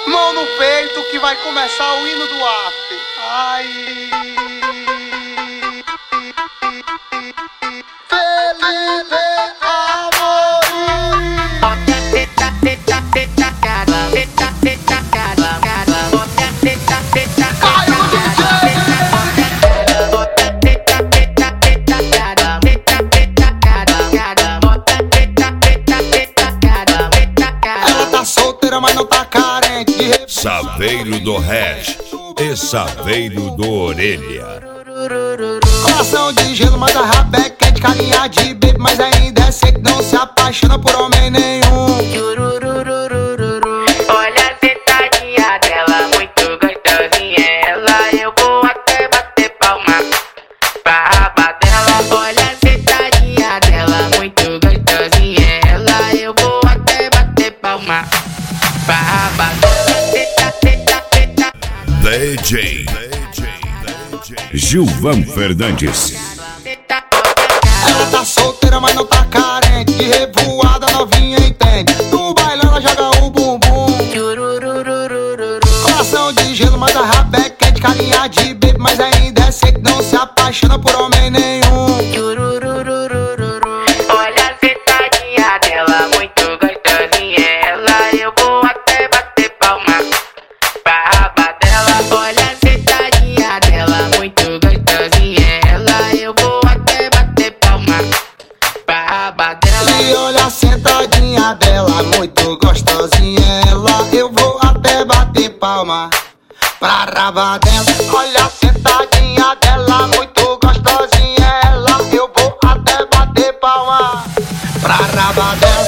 Mão no peito que vai começar o hino do after. Ai. Felipe Amorim. Caiu o DJ. Ela tá solteira, mas não tá carente. Saveiro do Hash e Saveiro do Orelha. Coração de gelo, mas a rabé quente, carinha de baby, mas ainda é seco, não se apaixona por homem nenhum. Olha a sentadinha dela, muito gostosinha ela. Eu vou até bater palma pra raba dela. Olha a sentadinha dela, muito gostosinha ela. Eu vou até bater palma pra raba dela. DJ Gilvan Fernandes. Ela tá solteira, mas não tá carente, de revoada novinha entende. No baile ela joga o bumbum. Coração de gelo, mas a rabé quente, carinha de baby, mas ainda é seco, não se apaixona por homem nenhum. Olha a sentadinha dela, muito gostosinha ela. Eu vou até bater palma pra raba dela. Olha a sentadinha dela, muito gostosinha ela. Eu vou até bater palma pra raba dela. E olha a sentadinha dela, muito gostosinha ela. Eu vou até bater palma pra raba dela. Olha a sentadinha dela, muito gostosinha ela. Eu vou até bater palma pra raba dela.